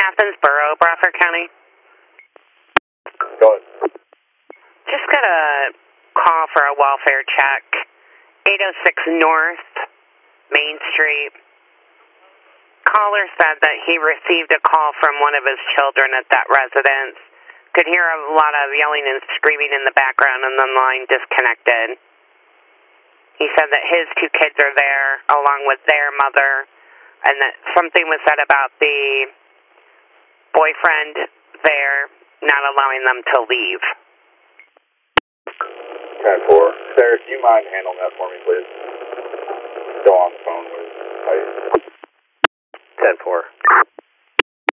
Athens Borough, Bradford County. Go ahead. Just got a call for a welfare check. 806 North Main Street. Caller said that he received a call from one of his children at that residence. Could hear a lot of yelling and screaming in the background, and the line disconnected. He said that his two kids are there along with their mother, and that something was said about the boyfriend there not allowing them to leave. 10-4. Sarah, do you mind handling that for me, please? Go on the phone with 10-4.